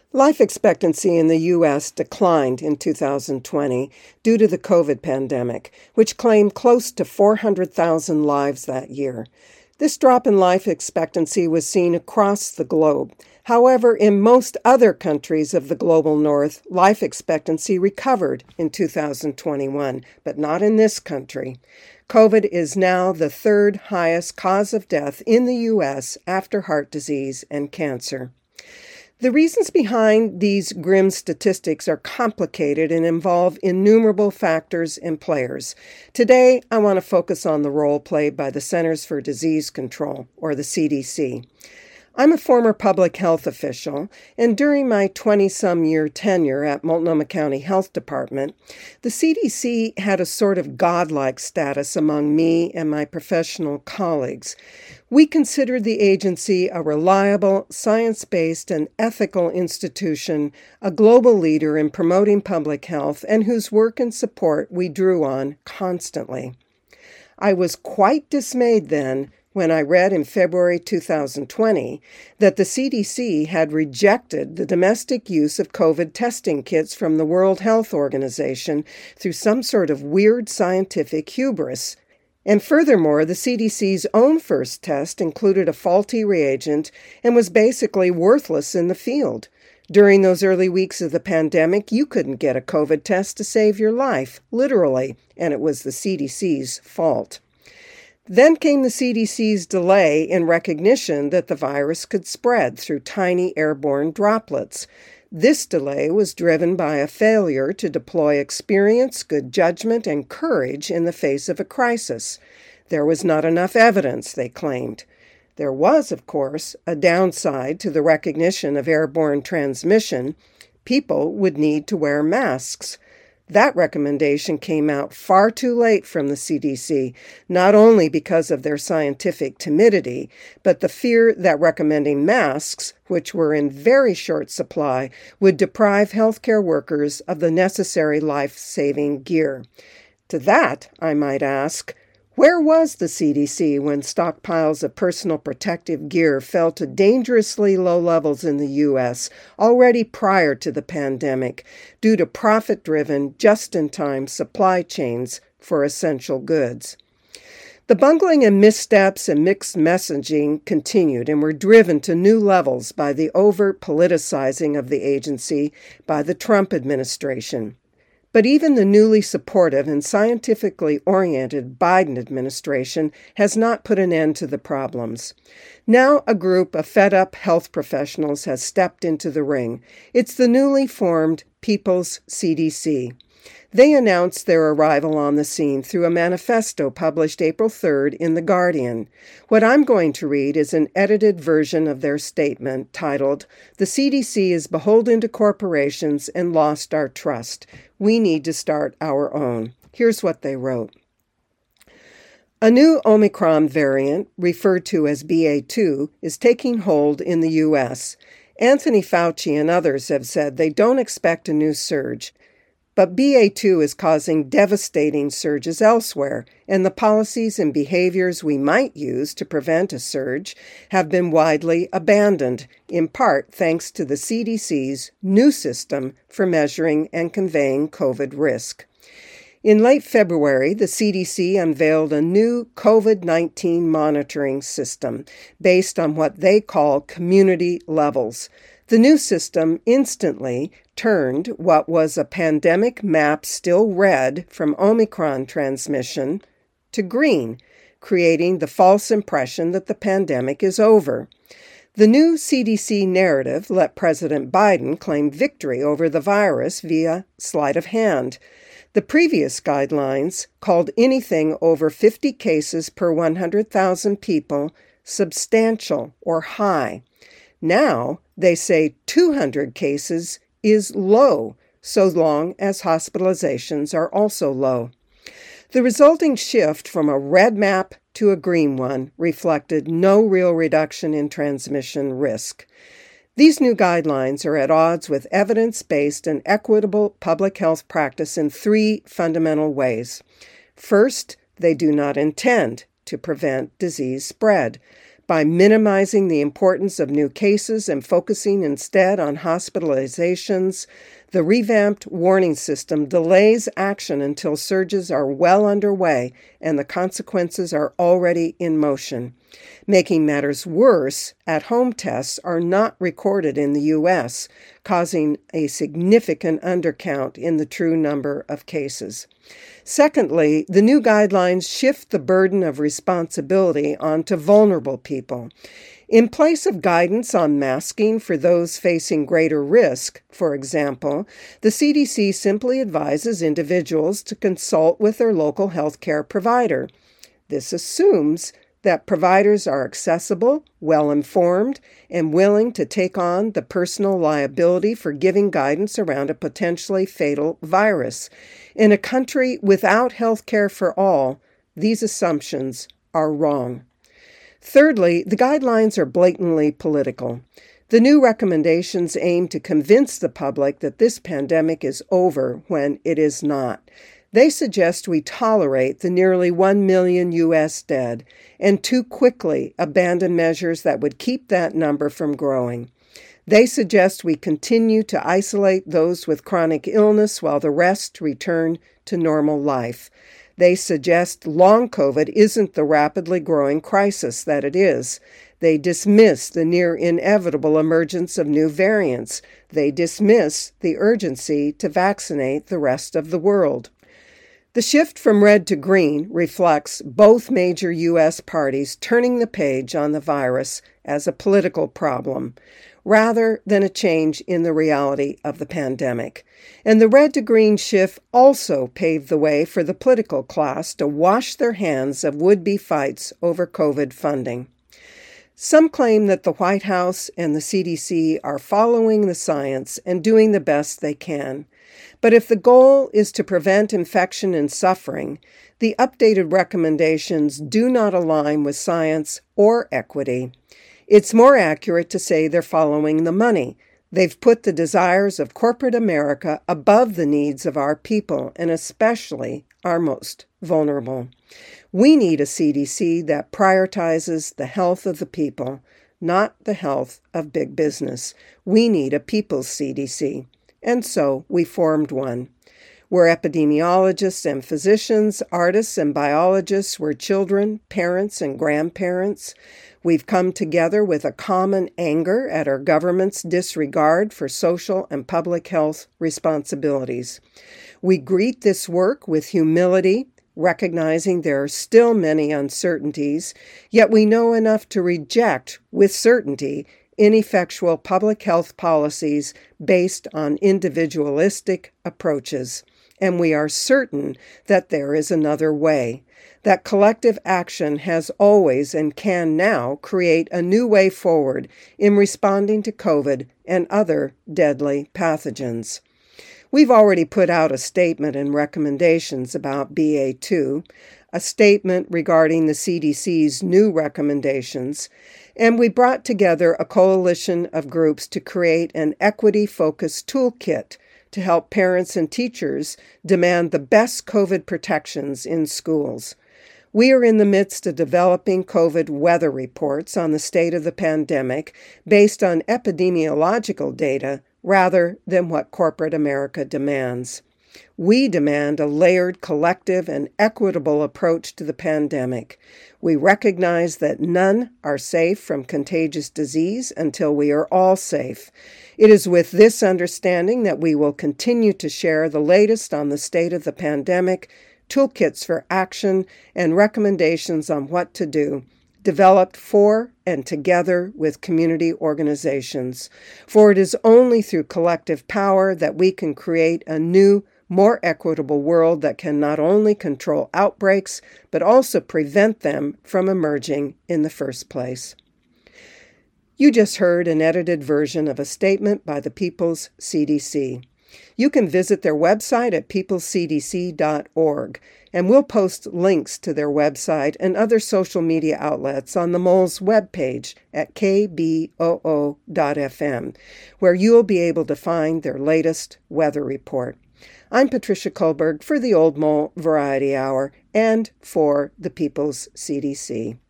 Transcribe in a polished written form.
Life expectancy in the U.S. declined in 2020 due to the COVID pandemic, which claimed close to 400,000 lives that year. This drop in life expectancy was seen across the globe. However, in most other countries of the global north, life expectancy recovered in 2021, but not in this country. COVID is now the third highest cause of death in the U.S. after heart disease and cancer. The reasons behind these grim statistics are complicated and involve innumerable factors and players. Today, I want to focus on the role played by the Centers for Disease Control, or the CDC. I'm a former public health official, and during my 20-some-year tenure at Multnomah County Health Department, the CDC had a sort of godlike status among me and my professional colleagues. We considered the agency a reliable, science-based, and ethical institution, a global leader in promoting public health, and whose work and support we drew on constantly. I was quite dismayed then when I read in February 2020 that the CDC had rejected the domestic use of COVID testing kits from the World Health Organization through some sort of weird scientific hubris. And furthermore, the CDC's own first test included a faulty reagent and was basically worthless in the field. During those early weeks of the pandemic, you couldn't get a COVID test to save your life, literally, and it was the CDC's fault. Then came the CDC's delay in recognition that the virus could spread through tiny airborne droplets. This delay was driven by a failure to deploy experience, good judgment, and courage in the face of a crisis. There was not enough evidence, they claimed. There was, of course, a downside to the recognition of airborne transmission. People would need to wear masks. That recommendation came out far too late from the CDC, not only because of their scientific timidity, but the fear that recommending masks, which were in very short supply, would deprive healthcare workers of the necessary life-saving gear. To that, I might ask, where was the CDC when stockpiles of personal protective gear fell to dangerously low levels in the U.S. already prior to the pandemic due to profit-driven, just-in-time supply chains for essential goods? The bungling and missteps and mixed messaging continued and were driven to new levels by the overt politicizing of the agency by the Trump administration. But even the newly supportive and scientifically oriented Biden administration has not put an end to the problems. Now a group of fed-up health professionals has stepped into the ring. It's the newly formed People's CDC. They announced their arrival on the scene through a manifesto published April 3rd in The Guardian. What I'm going to read is an edited version of their statement titled, "The CDC is beholden to corporations and lost our trust. We need to start our own." Here's what they wrote. A new Omicron variant, referred to as BA.2, is taking hold in the U.S. Anthony Fauci and others have said they don't expect a new surge. But BA.2 is causing devastating surges elsewhere, and the policies and behaviors we might use to prevent a surge have been widely abandoned, in part thanks to the CDC's new system for measuring and conveying COVID risk. In late February, the CDC unveiled a new COVID-19 monitoring system based on what they call community levels. The new system instantly turned what was a pandemic map still red from Omicron transmission to green, creating the false impression that the pandemic is over. The new CDC narrative let President Biden claim victory over the virus via sleight of hand. The previous guidelines called anything over 50 cases per 100,000 people substantial or high. Now they say 200 cases is low, so long as hospitalizations are also low. The resulting shift from a red map to a green one reflected no real reduction in transmission risk. These new guidelines are at odds with evidence-based and equitable public health practice in three fundamental ways. First, they do not intend to prevent disease spread. By minimizing the importance of new cases and focusing instead on hospitalizations, the revamped warning system delays action until surges are well underway and the consequences are already in motion. Making matters worse, at-home tests are not recorded in the U.S., causing a significant undercount in the true number of cases. Secondly, the new guidelines shift the burden of responsibility onto vulnerable people. In place of guidance on masking for those facing greater risk, for example, the CDC simply advises individuals to consult with their local health care provider. This assumes that providers are accessible, well-informed, and willing to take on the personal liability for giving guidance around a potentially fatal virus. In a country without health care for all, these assumptions are wrong. Thirdly, the guidelines are blatantly political. The new recommendations aim to convince the public that this pandemic is over when it is not. They suggest we tolerate the nearly 1 million U.S. dead and too quickly abandon measures that would keep that number from growing. They suggest we continue to isolate those with chronic illness while the rest return to normal life. They suggest long COVID isn't the rapidly growing crisis that it is. They dismiss the near inevitable emergence of new variants. They dismiss the urgency to vaccinate the rest of the world. The shift from red to green reflects both major U.S. parties turning the page on the virus as a political problem, rather than a change in the reality of the pandemic. And the red to green shift also paved the way for the political class to wash their hands of would-be fights over COVID funding. Some claim that the White House and the CDC are following the science and doing the best they can. But if the goal is to prevent infection and suffering, the updated recommendations do not align with science or equity. It's more accurate to say they're following the money. They've put the desires of corporate America above the needs of our people, and especially our most vulnerable. We need a CDC that prioritizes the health of the people, not the health of big business. We need a people's CDC. And so we formed one. We're epidemiologists and physicians, artists and biologists. We're children, parents, and grandparents. We've come together with a common anger at our government's disregard for social and public health responsibilities. We greet this work with humility, recognizing there are still many uncertainties, yet we know enough to reject with certainty ineffectual public health policies based on individualistic approaches. And we are certain that there is another way, that collective action has always and can now create a new way forward in responding to COVID and other deadly pathogens. We've already put out a statement and recommendations about BA2, a statement regarding the CDC's new recommendations, and we brought together a coalition of groups to create an equity-focused toolkit to help parents and teachers demand the best COVID protections in schools. We are in the midst of developing COVID weather reports on the state of the pandemic based on epidemiological data rather than what corporate America demands. We demand a layered, collective, and equitable approach to the pandemic. We recognize that none are safe from contagious disease until we are all safe. It is with this understanding that we will continue to share the latest on the state of the pandemic, toolkits for action, and recommendations on what to do, developed for and together with community organizations. For it is only through collective power that we can create a new, more equitable world that can not only control outbreaks, but also prevent them from emerging in the first place. You just heard an edited version of a statement by the People's CDC. You can visit their website at peoplescdc.org, and we'll post links to their website and other social media outlets on the Mole's webpage at kboo.fm, where you'll be able to find their latest weather report. I'm Patricia Kullberg for the Old Mole Variety Hour and for the People's CDC.